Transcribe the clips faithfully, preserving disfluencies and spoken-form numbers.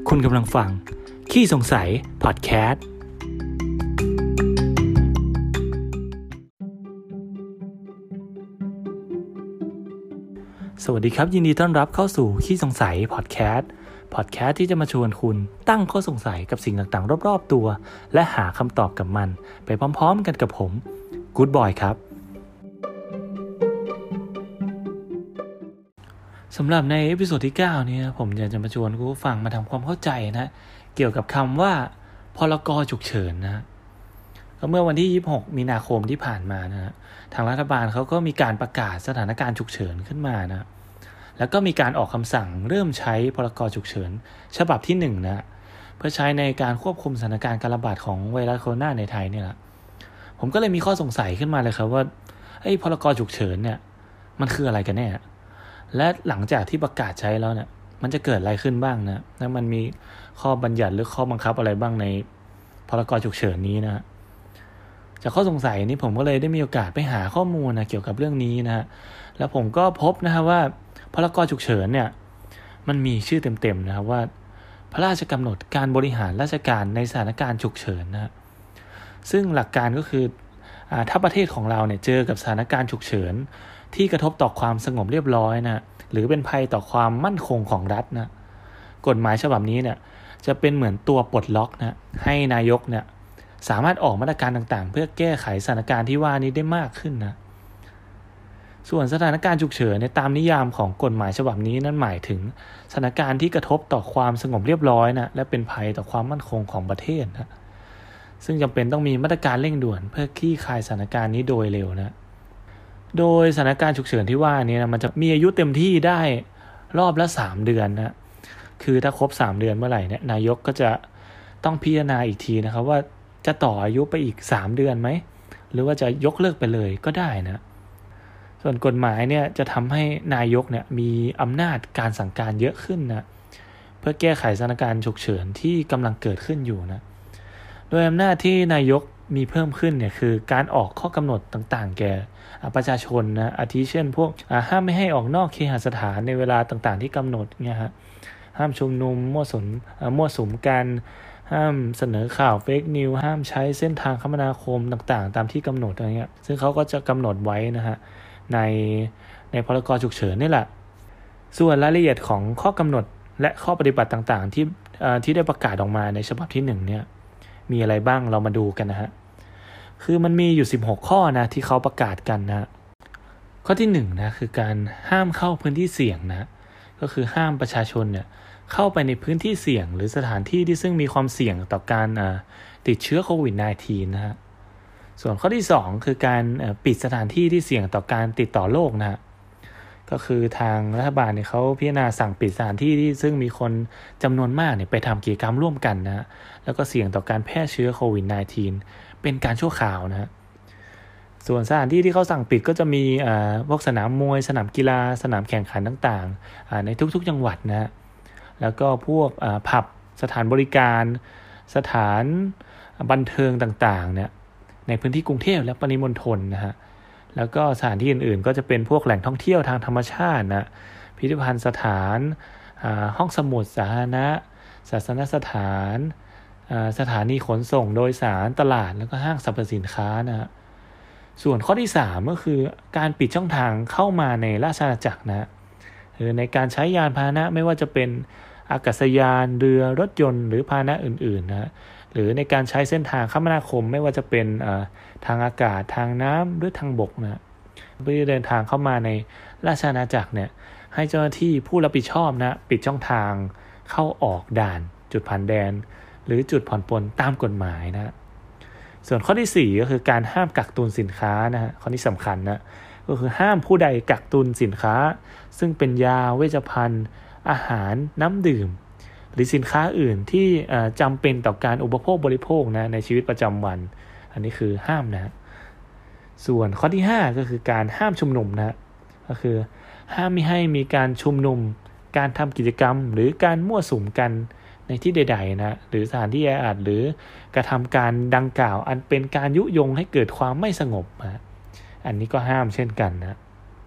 คุณกำลังฟังขี้สงสัยพอดแคสต์สวัสดีครับยินดีต้อนรับเข้าสู่ขี้สงสัยพอดแคสต์พอดแคสต์ที่จะมาชวนคุณตั้งข้อสงสัยกับสิ่งต่างๆรอบๆตัวและหาคำตอบกับมันไปพร้อมๆกันกับผมกู๊ดบอยครับสำหรับในเอพิโซดที่เก้าเนี่ยผมอยากจะมาชวนคุณผู้ฟังมาทำความเข้าใจนะเกี่ยวกับคำว่าพรกฉุกเฉินนะก็เมื่อวันที่ยี่สิบหกมีนาคมที่ผ่านมานะทางรัฐบาลเขาก็มีการประกาศสถานการณ์ฉุกเฉินขึ้นมานะแล้วก็มีการออกคำสั่งเริ่มใช้พรกฉุกเฉินฉบับที่หนึ่งนะเพื่อใช้ในการควบคุมสถานการณ์การระบาดของไวรัสโคโรนาในไทยเนี่ยแหละผมก็เลยมีข้อสงสัยขึ้นมาเลยครับว่าไอ้พรกฉุกเฉินเนี่ยมันคืออะไรกันแน่และหลังจากที่ประกาศใช้แล้วเนี่ยมันจะเกิดอะไรขึ้นบ้างนะแล้วมันมีข้อบัญญัติหรือข้อบังคับอะไรบ้างในพรกฉุกเฉินนี้นะจากข้อสงสัยนี้ผมก็เลยได้มีโอกาสไปหาข้อมูลนะเกี่ยวกับเรื่องนี้นะฮะแล้วผมก็พบนะฮะว่าพรกฉุกเฉินเนี่ยมันมีชื่อเต็มๆนะครับว่าพระราชกำหนดการบริหารราชการในสถานการณ์ฉุกเฉินนะซึ่งหลักการก็คืออ่าถ้าประเทศของเราเนี่ยเจอกับสถานการณ์ฉุกเฉินที่กระทบต่อความสงบเรียบร้อยนะหรือเป็นภัยต่อความมั่นคงของรัฐนะกฎหมายฉบับนี้เนี่ยจะเป็นเหมือนตัวปลดล็อกนะให้นายกเนี่ยสามารถออกมาตรการต่างๆเพื่อแก้ไขสถานการณ์ที่ว่านี้ได้มากขึ้นนะส่วนสถานการณ์ฉุกเฉินในตามนิยามของกฎหมายฉบับนี้นั้นหมายถึงสถานการณ์ที่กระทบต่อความสงบเรียบร้อยนะและเป็นภัยต่อความมั่นคงของประเทศนะซึ่งจำเป็นต้องมีมาตรการเร่งด่วนเพื่อคลี่คลายสถานการณ์นี้โดยเร็วนะโดยสถานการณ์ฉุกเฉินที่ว่านี้นะมันจะมีอายุเต็มที่ได้รอบละสามเดือนนะคือถ้าครบสามเดือนเมื่อไหร่เนี่ยนายกก็จะต้องพิจารณาอีกทีนะครับว่าจะต่ออายุไปอีกสามเดือนไหมหรือว่าจะยกเลิกไปเลยก็ได้นะส่วนกฎหมายเนี่ยจะทำให้นายกเนี่ยมีอำนาจการสั่งการเยอะขึ้นนะเพื่อแก้ไขสถานการณ์ฉุกเฉินที่กำลังเกิดขึ้นอยู่นะโดยอำนาจที่นายกมีเพิ่มขึ้นเนี่ยคือการออกข้อกำหนดต่างๆแก่ประชาชนนะอาทิเช่นพวกห้ามไม่ให้ออกนอกเคหสถานในเวลาต่างๆที่กำหนดเนี่ยฮะห้ามชุมนุมมั่วสุมมั่วสุมกันห้ามเสนอข่าวเฟกนิวห้ามใช้เส้นทางคมนาคมต่างๆตามที่กำหนดอะไรเงี้ยซึ่งเขาก็จะกำหนดไว้นะฮะในในพรกฉุกเฉินนี่แหละส่วนรายละเอียดของข้อกำหนดและข้อปฏิบัติต่างๆที่ที่ได้ประกาศออกมาในฉบับที่หนึ่งเนี่ยมีอะไรบ้างเรามาดูกันนะฮะคือมันมีอยู่สิบหกข้อนะที่เขาประกาศกันนะข้อที่หนึ่งนะคือการห้ามเข้าพื้นที่เสี่ยงนะก็คือห้ามประชาชนเนี่ยเข้าไปในพื้นที่เสี่ยงหรือสถานที่ที่ซึ่งมีความเสี่ยงต่อการติดเชื้อโควิด สิบเก้า นะฮะส่วนข้อที่สองคือการปิดสถานที่ที่เสี่ยงต่อการติดต่อโรคนะฮะก็คือทางรัฐบาลเนี่ยเขาพิจารณาสั่งปิดสถานที่ที่ซึ่งมีคนจำนวนมากเนี่ยไปทำกิจกรรมร่วมกันนะแล้วก็เสี่ยงต่อการแพร่เชื้อโควิด สิบเก้า เป็นการชั่วคราวนะฮะส่วนสถานที่ที่เขาสั่งปิดก็จะมีอ่าพวกสนามมวยสนามกีฬาสนามแข่งขันต่างๆอ่าในทุกๆจังหวัดนะฮะแล้วก็พวกอ่าผับสถานบริการสถานบันเทิงต่างๆเนี่ยในพื้นที่กรุงเทพและปริมณฑลนะฮะแล้วก็สถานที่อื่นๆก็จะเป็นพวกแหล่งท่องเที่ยวทางธรรมชาตินะพิพิธภัณฑ์สถานอ่าห้องสมุดสาธารณะศาสนสถานสถานีขนส่งโดยสารตลาดแล้วก็ห้างสรรพสินค้านะฮะส่วนข้อที่สามก็คือการปิดช่องทางเข้ามาในราชอาณาจักรนะหรือในการใช้ยานพาหนะไม่ว่าจะเป็นอากาศยานเรือรถยนต์หรือพาหนะอื่นๆนะหรือในการใช้เส้นทางคมนาคมไม่ว่าจะเป็นทางอากาศทางน้ำหรือทางบกนะเพื่อเดินทางเข้ามาในราชอาณาจักรเนี่ยให้เจ้าหน้าที่ผู้รับผิดชอบนะปิดช่องทางเข้าออกด่านจุดผ่านแดนหรือจุดผ่อนปลนตามกฎหมายนะส่วนข้อที่สี่ก็คือการห้ามกักตุนสินค้านะฮะข้อนี้สำคัญนะก็คือห้ามผู้ใดกักตุนสินค้าซึ่งเป็นยาเวชภัณฑ์อาหารน้ำดื่มหรือสินค้าอื่นที่จำเป็นต่อการอุปโภคบริโภคนะในชีวิตประจำวันอันนี้คือห้ามนะส่วนข้อที่ห้าก็คือการห้ามชุมนุมนะก็คือห้ามไม่ให้มีการชุมนุมการทำกิจกรรมหรือการมั่วสุมกันในที่ใดๆนะหรือสถานที่แออัดหรือกระทำการดังกล่าวอันเป็นการยุยงให้เกิดความไม่สงบนะอันนี้ก็ห้ามเช่นกันนะ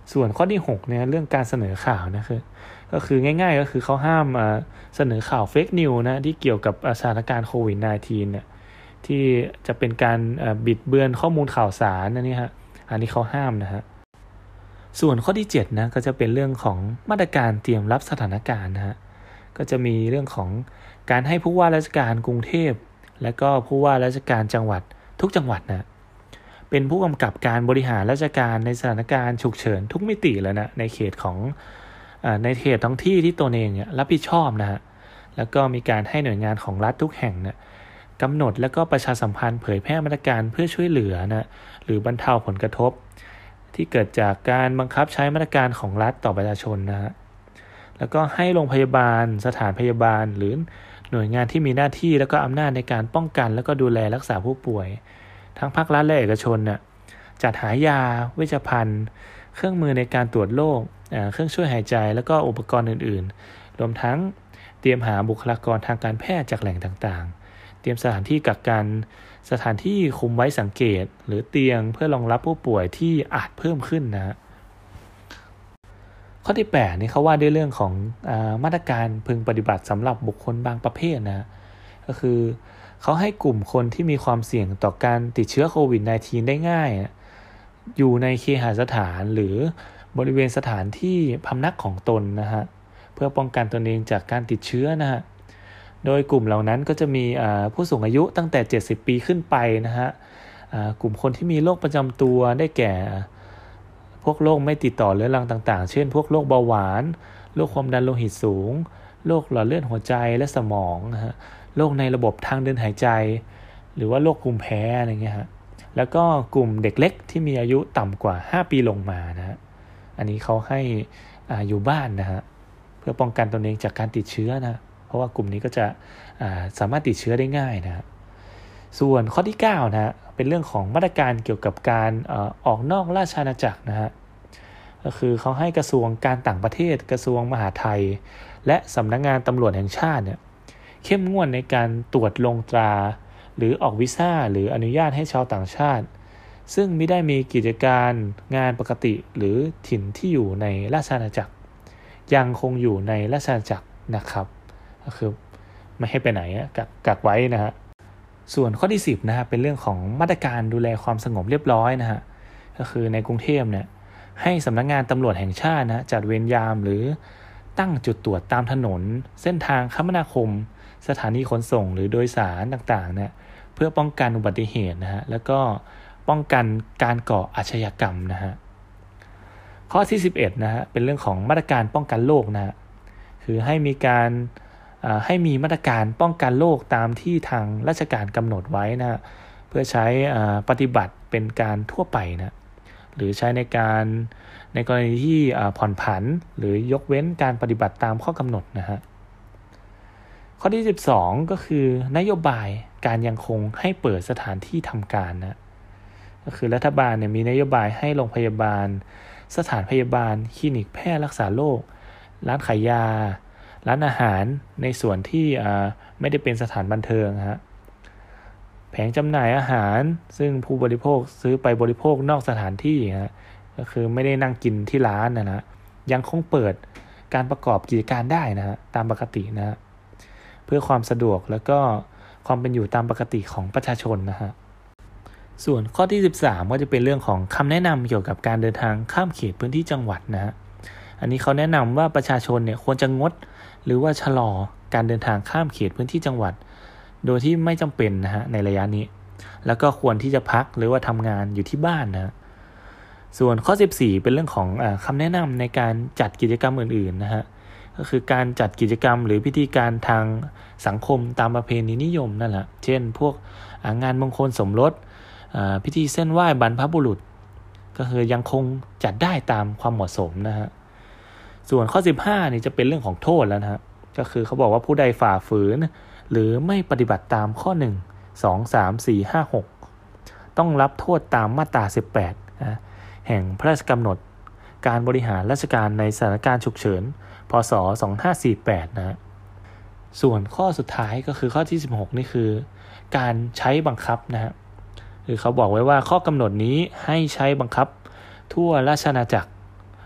ส่วนข้อที่หกเนี่ยเรื่องการเสนอข่าวนะคือก็คือง่ายๆก็คือเขาห้ามเสนอข่าวเฟกนิวนะที่เกี่ยวกับสถานการณ์โควิด สิบเก้า เนี่ยที่จะเป็นการบิดเบือนข้อมูลข่าวสารนะนี่ฮะอันนี้เขาห้ามนะฮะส่วนข้อที่เจ็ดนะก็จะเป็นเรื่องของมาตรการเตรียมรับสถานการณ์นะฮะก็จะมีเรื่องของการให้ผู้ว่าราชการกรุงเทพและก็ผู้ว่าราชการจังหวัดทุกจังหวัดนะเป็นผู้กำกับการบริหารราชการในสถานการณ์ฉุกเฉินทุกมิติเลยนะในเขตของในเขตท้องที่ที่ตนเองเนี่ยรับผิดชอบนะฮะแล้วก็มีการให้หน่วยงานของรัฐทุกแห่งเนี่ยกำหนดแล้วก็ประชาสัมพันธ์เผยแพร่มาตรการเพื่อช่วยเหลือนะหรือบรรเทาผลกระทบที่เกิดจากการบังคับใช้มาตรการของรัฐต่อประชาชนนะฮะแล้วก็ให้โรงพยาบาลสถานพยาบาลหรือหน่วยงานที่มีหน้าที่แล้วก็อำนาจในการป้องกันแล้วก็ดูแลรักษาผู้ป่วยทั้งภาครัฐและเอกชนเนี่ยจัดหายาเวชภัณฑ์เครื่องมือในการตรวจโรคเครื่องช่วยหายใจแล้วก็อุปกรณ์อื่นๆรวมทั้งเตรียมหาบุคลากรทางการแพทย์จากแหล่งต่างๆเตรียมสถานที่กักกันสถานที่คุมไว้สังเกตหรือเตียงเพื่อรองรับผู้ป่วยที่อาจเพิ่มขึ้นนะข้อที่แปดนี่เขาว่าด้วยเรื่องของอ่ามาตรการพึงปฏิบัติสำหรับบุคคลบางประเภทนะก็คือเขาให้กลุ่มคนที่มีความเสี่ยงต่อการติดเชื้อโควิด สิบเก้า ได้ง่ายอยู่ในเคหสถานหรือบริเวณสถานที่พำนักของตนนะฮะเพื่อป้องกันตนเองจากการติดเชื้อนะฮะโดยกลุ่มเหล่านั้นก็จะมีผู้สูงอายุตั้งแต่เจ็ดสิบปีขึ้นไปนะฮะกลุ่มคนที่มีโรคประจำตัวได้แก่พวกโรคไม่ติดต่อเรื้อรังต่างๆเช่นพวกโรคเบาหวานโรคความดันโลหิตสูงโรคหลอดเลือดหัวใจและสมองนะฮะโรคในระบบทางเดินหายใจหรือว่าโรคภูมิแพ้อะไรเงี้ยฮะแล้วก็กลุ่มเด็กเล็กที่มีอายุต่ำกว่าห้าปีลงมานะฮะอันนี้เขาให้อ่าอยู่บ้านนะฮะเพื่อป้องกันตนเองจากการติดเชื้อนะเพราะว่ากลุ่มนี้ก็จะอ่าสามารถติดเชื้อได้ง่ายนะส่วนข้อที่เก้านะฮะเป็นเรื่องของมาตรการเกี่ยวกับการเอ่อออกนอกราชอาณาจักรนะฮะก็คือเขาให้กระทรวงการต่างประเทศกระทรวงมหาดไทยและสำนักงานตำรวจแห่งชาติเนี่ยเข้มงวดในการตรวจลงตราหรือออกวีซ่าหรืออนุญาตให้ชาวต่างชาติซึ่งไม่ได้มีกิจการงานปกติหรือถิ่นที่อยู่ในราชอาณาจักรยังคงอยู่ในราชอาณาจักรนะครับก็คือไม่ให้ไปไหนกักกักไว้นะฮะส่วนข้อที่สิบนะฮะเป็นเรื่องของมาตรการดูแลความสงบเรียบร้อยนะฮะก็คือในกรุงเทพเนี่ยให้สำนักงานตำรวจแห่งชาตินะจัดเวรยามหรือตั้งจุดตรวจตามถนนเส้นทางคมนาคมสถานีขนส่งหรือโดยสารต่างๆเนี่ยเพื่อป้องกันอุบัติเหตุนะฮะแล้วก็ป้องกันการก่ออาชญากรรมนะฮะข้อที่สิบเอ็ดนะฮะเป็นเรื่องของมาตรการป้องกันโรคนะฮะคือให้มีการให้มีมาตรการป้องกันโรคตามที่ทางราชการกำหนดไว้นะเพื่อใช้ปฏิบัติเป็นการทั่วไปนะหรือใช้ในการในกรณีที่ผ่อนผันหรือยกเว้นการปฏิบัติตามข้อกำหนดนะฮะข้อที่สิบสองก็คือนโยบายการยังคงให้เปิดสถานที่ทำการนะก็คือรัฐบาลเนี่ยมีนโยบายให้โรงพยาบาลสถานพยาบาลคลินิกแพทย์รักษาโรคร้านขายยาร้านอาหารในส่วนที่ไม่ได้เป็นสถานบันเทิงฮะแผงจำหน่ายอาหารซึ่งผู้บริโภคซื้อไปบริโภคนอกสถานที่ฮะก็คือไม่ได้นั่งกินที่ร้านนะนะยังคงเปิดการประกอบกิจการได้นะฮะตามปกตินะฮะเพื่อความสะดวกแล้วก็ความเป็นอยู่ตามปกติของประชาชนนะฮะส่วนข้อที่สิบสามก็จะเป็นเรื่องของคำแนะนำเกี่ยวกับการเดินทางข้ามเขตพื้นที่จังหวัดนะฮะอันนี้เขาแนะนำว่าประชาชนเนี่ยควรจะงดหรือว่าชะลอการเดินทางข้ามเขตพื้นที่จังหวัดโดยที่ไม่จำเป็นนะฮะในระยะนี้แล้วก็ควรที่จะพักหรือว่าทำงานอยู่ที่บ้านนะส่วนข้อสิบสี่เป็นเรื่องของอ่าคำแนะนำในการจัดกิจกรรมอื่นๆนะฮะก็คือการจัดกิจกรรมหรือพิธีการทางสังคมตามประเพณีนิยมนั่นแหละเช่นพวกงานมงคลสมรสพิธีเส้นไหว้บรรพบุรุษก็คือยังคงจัดได้ตามความเหมาะสมนะฮะส่วนข้อสิบห้านี่จะเป็นเรื่องของโทษแล้วนะฮะก็คือเขาบอกว่าผู้ใดฝ่าฝืนหรือไม่ปฏิบัติตามข้อหนึ่ง สอง สาม สี่ ห้า หกต้องรับโทษตามมาตราสิบแปดนะแห่งพระราชกำหนดการบริหารราชการในสถานการณ์ฉุกเฉินพ.ศ. สองพันห้าร้อยสี่สิบแปดนะฮะส่วนข้อสุดท้ายก็คือข้อที่สิบหกนี่คือการใช้บังคับนะฮะคือเขาบอกไว้ว่าข้อกำหนดนี้ให้ใช้บังคับทั่วราชอาณาจักร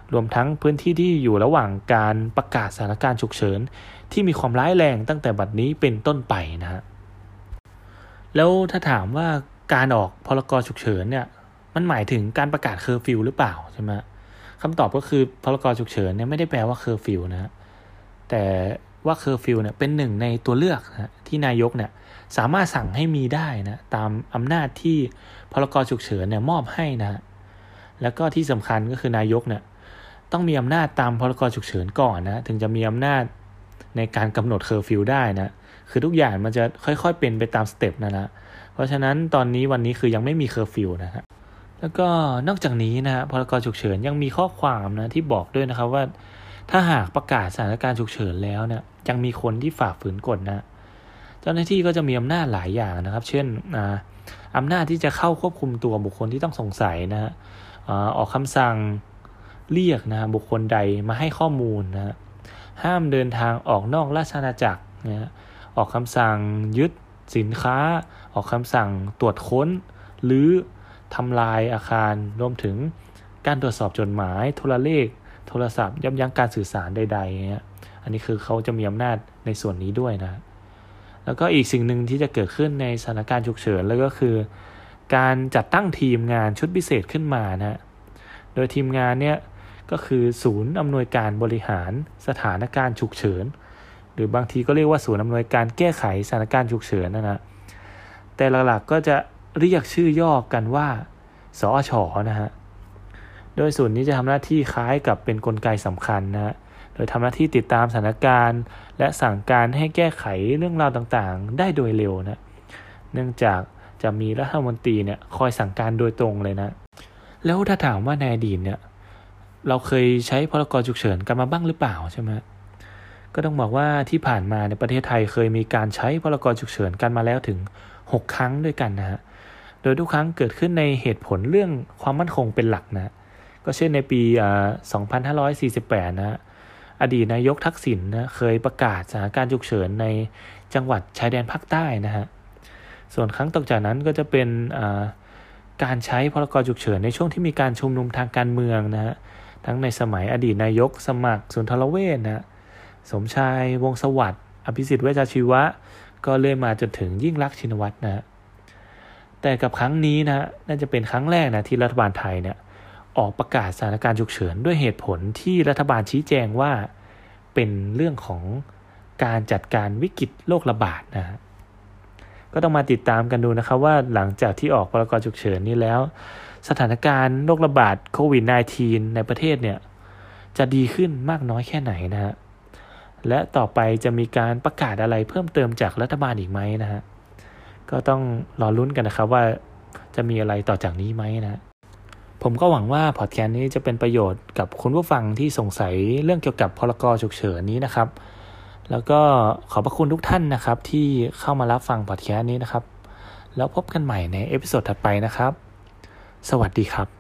รวมทั้งพื้นที่ที่อยู่ระหว่างการประกาศสถานการณ์ฉุกเฉินที่มีความร้ายแรงตั้งแต่บัดนี้เป็นต้นไปนะฮะแล้วถ้าถามว่าการออกพรกฉุกเฉินเนี่ยมันหมายถึงการประกาศเคอร์ฟิวหรือเปล่าใช่ไหมคำตอบก็คือพรกฉุกเฉินเนี่ยไม่ได้แปลว่าเคอร์ฟิวนะแต่ว่าเคอร์ฟิวเนี่ยเป็นหนึ่งในตัวเลือกนะที่นายกเนี่ยสามารถสั่งให้มีได้นะตามอำนาจที่พรกฉุกเฉินเนี่ยมอบให้นะแล้วก็ที่สำคัญก็คือนายกเนี่ยต้องมีอำนาจตามพรกฉุกเฉินก่อนนะถึงจะมีอำนาจในการกำหนดเคอร์ฟิวได้นะคือทุกอย่างมันจะค่อยๆเป็นไปตามสเต็ปนะนะเพราะฉะนั้นตอนนี้วันนี้คือยังไม่มีเคอร์ฟิวนะฮะแล้วก็นอกจากนี้นะฮะพรกฉุกเฉินยังมีข้อความนะที่บอกด้วยนะครับว่าถ้าหากประกาศสถานการณ์ฉุกเฉินแล้วเนี่ยยังมีคนที่ฝ่าฝืนกฎนะเจ้าหน้าที่ก็จะมีอำนาจหลายอย่างนะครับเช่นอ่าอำนาจที่จะเข้าควบคุมตัวบุคคลที่ต้องสงสัยนะฮะอ่าออกคำสั่งเรียกนะบุคคลใดมาให้ข้อมูลนะห้ามเดินทางออกนอกราชอาณาจักรนะออกคำสั่งยึดสินค้าออกคำสั่งตรวจค้นหรือทำลายอาคารรวมถึงการตรวจสอบจดหมายโทรเลขโทรศัพท์ยับยั้งการสื่อสารใดๆเนี่ยอันนี้คือเขาจะมีอำนาจในส่วนนี้ด้วยนะแล้วก็อีกสิ่งหนึ่งที่จะเกิดขึ้นในสถานการณ์ฉุกเฉินแล้วก็คือการจัดตั้งทีมงานชุดพิเศษขึ้นมานะโดยทีมงานเนี่ยก็คือศูนย์อำนวยการบริหารสถานการณ์ฉุกเฉินหรือบางทีก็เรียกว่าศูนย์อำนวยการแก้ไขสถานการณ์ฉุกเฉินนะนะแต่หลักๆก็จะเรียกชื่อย่อกันว่าสอช.นะฮะโดยศูนย์นี้จะทำหน้าที่คล้ายกับเป็นกลไกสำคัญนะฮะโดยทำหน้าที่ติดตามสถานการณ์และสั่งการให้แก้ไขเรื่องราวต่างๆได้โดยเร็วนะเนื่องจากจะมีรัฐมนตรีเนี่ยคอยสั่งการโดยตรงเลยนะแล้วถ้าถามว่าในอดีตเนี่ยเราเคยใช้พรกฉุกเฉินกันมาบ้างหรือเปล่าใช่ไหมก็ต้องบอกว่าที่ผ่านมาในประเทศไทยเคยมีการใช้พรกฉุกเฉินกันมาแล้วถึงหกครั้งด้วยกันนะฮะโดยทุกครั้งเกิดขึ้นในเหตุผลเรื่องความมั่นคงเป็นหลักนะก็เช่นในปีอ่าสองพันห้าร้อยสี่สิบแปดนะอดีตนายกทักษิณนะเคยประกาศสถานการณ์ฉุกเฉินในจังหวัดชายแดนภาคใต้นะฮะส่วนครั้งต่อจากนั้นก็จะเป็นอ่าการใช้พรกฉุกเฉินในช่วงที่มีการชุมนุมทางการเมืองนะฮะทั้งในสมัยอดีตนายกสมัครสุนทรเวชนะสมชายวงศ์สวัสดิ์อภิสิทธิ์เวชชชีวะก็เลื่อยมาจนถึงยิ่งลักษณ์ชินวัตรนะแต่กับครั้งนี้นะน่าจะเป็นครั้งแรกนะที่รัฐบาลไทยเนี่ยออกประกาศสถานการณ์ฉุกเฉินด้วยเหตุผลที่รัฐบาลชี้แจงว่าเป็นเรื่องของการจัดการวิกฤตโรคระบาดนะฮะก็ต้องมาติดตามกันดูนะครับว่าหลังจากที่ออกพรกฉุกเฉินนี้แล้วสถานการณ์โรคระบาดโควิด สิบเก้า ในประเทศเนี่ยจะดีขึ้นมากน้อยแค่ไหนนะฮะและต่อไปจะมีการประกาศอะไรเพิ่มเติมจากรัฐบาลอีกไหมนะฮะก็ต้องรอลุ้นกันนะครับว่าจะมีอะไรต่อจากนี้ไหมนะผมก็หวังว่าพอดแคสต์นี้จะเป็นประโยชน์กับคุณผู้ฟังที่สงสัยเรื่องเกี่ยวกับพรกฉุกเฉินนี้นะครับแล้วก็ขอบพระคุณทุกท่านนะครับที่เข้ามารับฟังพอดแคสต์นี้นะครับแล้วพบกันใหม่ในเอพิโซดถัดไปนะครับสวัสดีครับ